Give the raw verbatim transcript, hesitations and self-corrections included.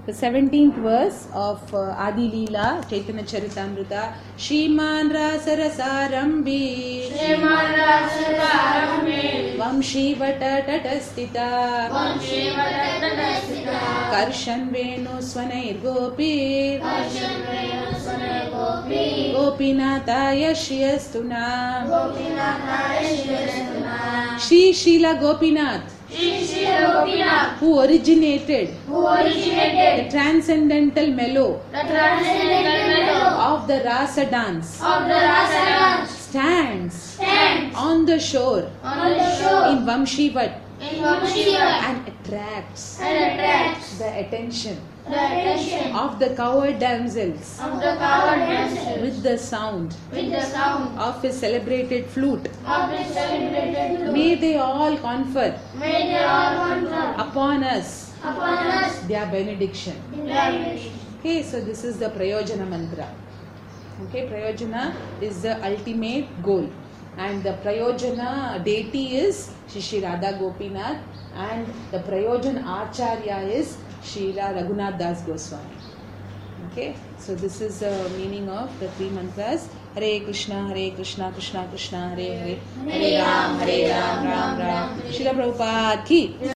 The seventeenth verse of uh, Adi Leela, Chaitanya Charitamrita. Shriman Rasarasarambi Shriman Rasarasarambi Vamshi Vata Tatastita Vamshi Vata Tatastita Karshan Venu Swanair Gopi Karshan Venu Swanair Gopi Gopinathaya Shriyastuna Gopinathaya Shriyastuna Shri Srila Gopinath, Shri Srila Gopinath, who originated who originated the transcendental mellow the transcendental mellow of the Rasa dance, of the Rasa dance, stands stands on the shore on the shore in Vamshivat in Vamshivat and attracts and attracts the attention the attention of the cowherd damsels of the cowherd damsels with the sound with the sound of his celebrated flute. of the celebrated flute. May they all confer May they all confer upon us upon us their benediction. their benediction. Okay, so this is the Prayojana mantra. Okay, Prayojana is the ultimate goal, and the Prayojana deity is Shri Shri Radha Gopinath, and the Prayojana Acharya is Srila Raghunath Das Goswami. Okay, so this is the meaning of the three mantras. Hare Krishna, Hare Krishna, Krishna Krishna, Hare Hare, Hare Ram, Hare Ram, Ram Ram. Srila Prabhupada ki